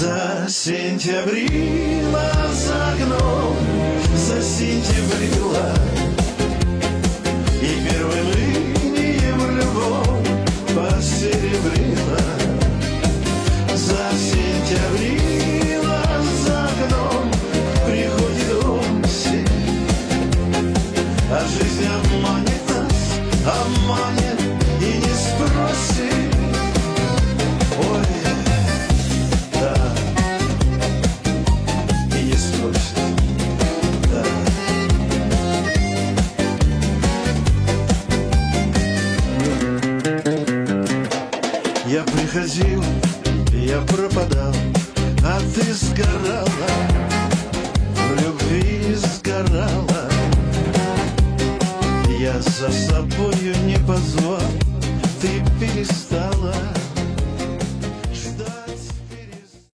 Засентябрила за окном, засентябрила, и первым инием любовь посеребрила. Засентябрила за окном, приходит осень, а жизнь обманет нас, обманет и не спросит. Ой, да, и не спросит, да. Я приходил, я пропадал, а ты сгорала, в любви сгорала. Я за собою не позволил